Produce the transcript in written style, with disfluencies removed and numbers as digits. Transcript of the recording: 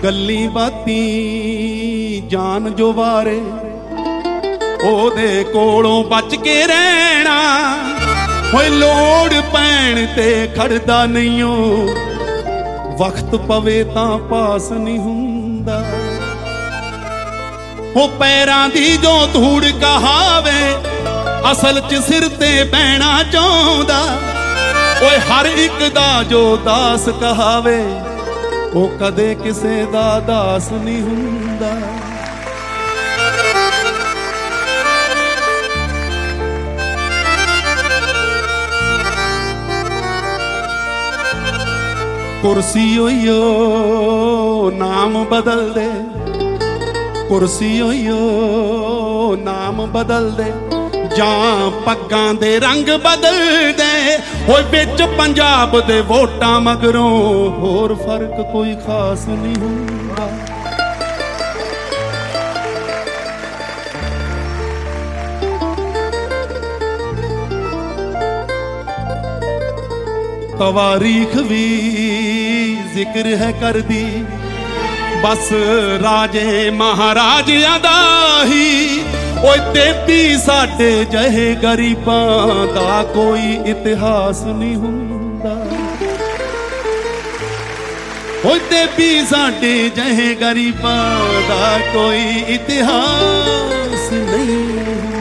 ਗੱਲੀ ਬਾਤੀ ਜਾਨ ਜੋ ਵਾਰੇ ਉਹਦੇ ਕੋਲੋਂ ਬਚ ਕੇ ਰਹਿਣਾ। ਹੋਏ ਲੋੜ ਪੈਣ ਤੇ ਖੜਦਾ ਨਹੀਂ ਓ, ਵਕਤ ਪਵੇ ਤਾਂ ਪਾਸ ਨਹੀਂ ਹੁੰਦਾ। ਉਹ ਪੈਰਾਂ ਦੀ ਜੋ ਧੂੜ ਕਹਾਵੇ ਅਸਲ 'ਚ ਸਿਰ ਤੇ ਬਹਿਣਾ ਚਾਹੁੰਦਾ। ਓਏ ਹਰ ਇੱਕ ਦਾ ਜੋ ਦਾਸ ਕਹਾਵੇ ਉਹ ਕਦੇ ਕਿਸੇ ਦਾ ਦਾਸ ਨਹੀਂ ਹੁੰਦਾ। ਕੁਰਸੀ ਓਯੋ ਨਾਮ ਬਦਲ ਦੇ, ਕੁਰਸੀ ਓਯੋ ਨਾਮ ਬਦਲ ਦੇ, ਜਾਂ ਪੱਗਾਂ ਦੇ ਰੰਗ ਬਦਲ ਦੇ। ਹੋਏ ਵਿੱਚ ਪੰਜਾਬ ਦੇ ਵੋਟਾਂ ਮਗਰੋਂ ਹੋਰ ਫਰਕ ਕੋਈ ਖਾਸ ਨਹੀਂ ਹੁੰਦਾ। ਤਵਾਰੀਖ ਵੀ ਜ਼ਿਕਰ ਹੈ ਕਰਦੀ ਬਸ ਰਾਜੇ ਮਹਾਰਾਜਿਆਂ ਦਾ ਹੀ। ਓਏ ਦੇਵੀ ਸਾਡੇ ਜਿਹੇ ਗਰੀਬਾਂ ਦਾ ਕੋਈ ਇਤਿਹਾਸ ਨਹੀਂ ਹੁੰਦਾ। ਓਏ ਦੇਵੀ ਸਾਡੇ ਜਿਹੇ ਗਰੀਬਾਂ ਦਾ ਕੋਈ ਇਤਿਹਾਸ ਨਹੀਂ ਹੁੰਦਾ।